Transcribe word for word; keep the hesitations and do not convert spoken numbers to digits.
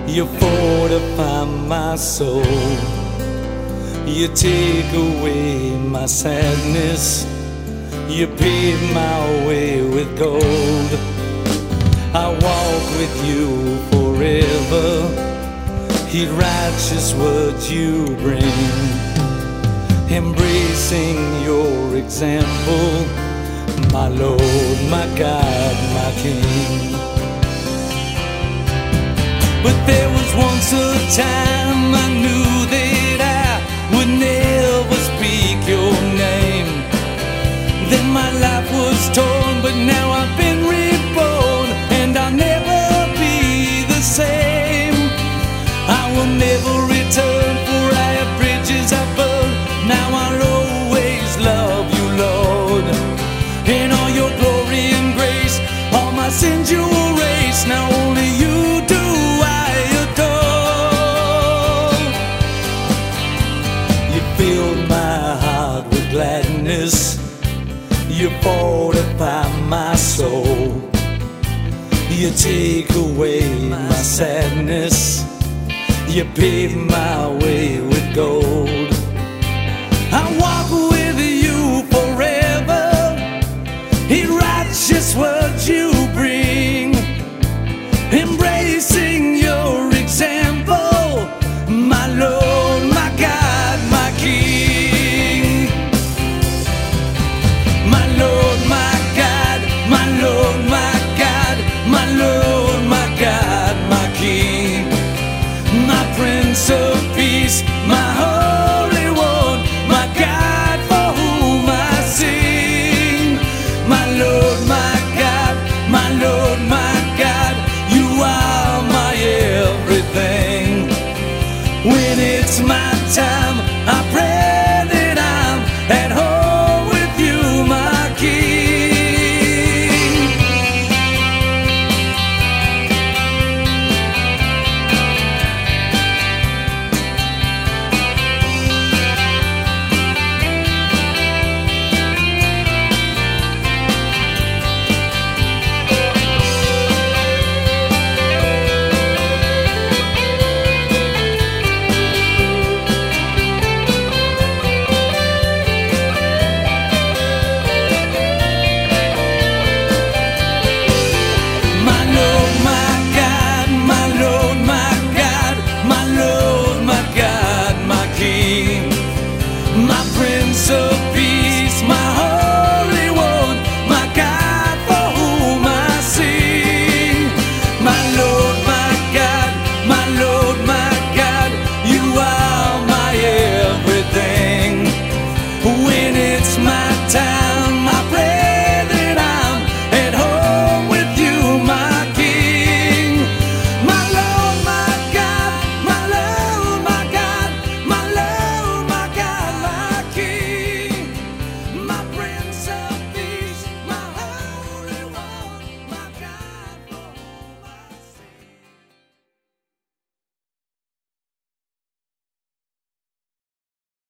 You fortify my soul. You take away my sadness. You pave my way with gold. I walk with you forever. Heed righteous words you bring, embracing your example, my Lord, my God, my King. But there was once a time I knew that I would never speak your name. Then my life was torn, but now I've been reborn, and I'll never be the same. I will never return, for I have bridges I burn. Now I'll always love you, Lord, in all your glory and grace. All my sins you erase, now only you do I adore. You fill my heart with gladness. You fortify my soul. You take away my sadness. You pave my way with gold. I walk with you forever. In righteous words you bring, embracing your example, my Lord, my God, my King. My Lord, my God, my Lord, my God, my Lord, my God, my King. My Prince of Peace, my Holy One, my God for whom I sing. My Lord, my God, my Lord, my